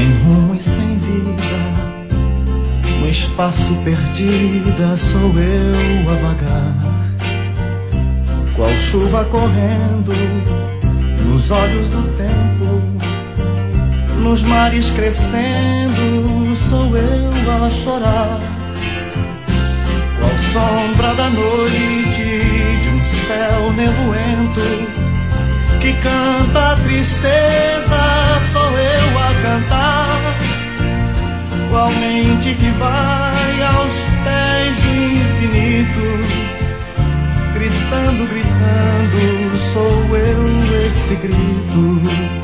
sem rumo e sem vida, no espaço perdida sou eu a vagar, qual chuva correndo nos olhos do tempo, nos mares crescendo sou eu a chorar, qual sombra da noite de um céu nevoento que canta a tristeza, sou eu a cantar, qual mente que vai aos pés do infinito, gritando, gritando, sou eu esse grito.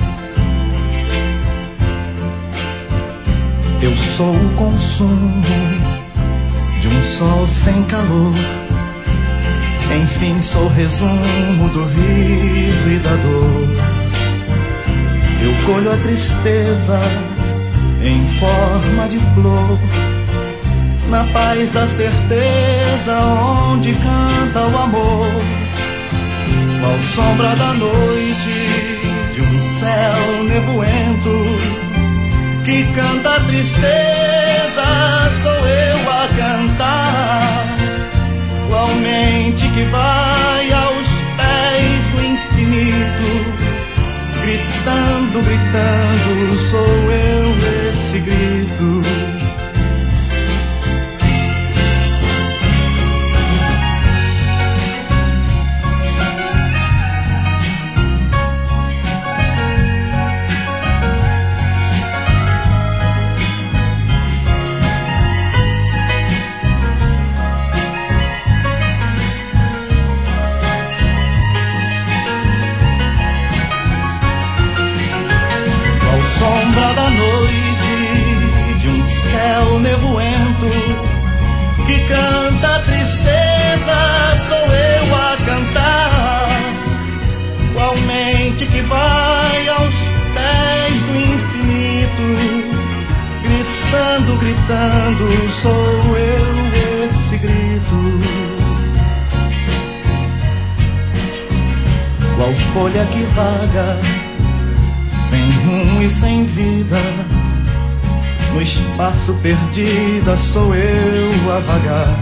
Eu sou o consumo de um sol sem calor, enfim sou resumo do riso e da dor. Eu colho a tristeza em forma de flor, na paz da certeza onde canta o amor, qual sombra da noite de um céu nevoento que canta a tristeza, sou eu a cantar, qual mente que vai aos pés do infinito, gritando, gritando, sou eu esse grito. Sombra da noite de um céu nevoento que canta a tristeza, sou eu a cantar, qual mente que vai aos pés do infinito, gritando, gritando, sou eu esse grito. Qual folha que vaga sem rumo e sem vida, no espaço perdida sou eu a vagar,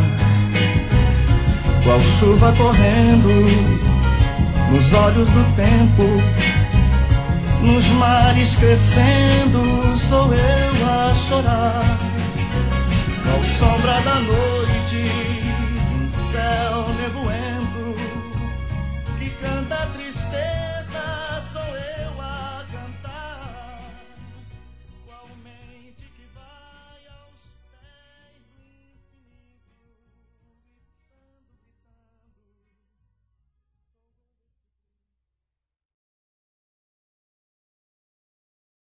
qual chuva correndo nos olhos do tempo, nos mares crescendo sou eu a chorar, qual sombra da noite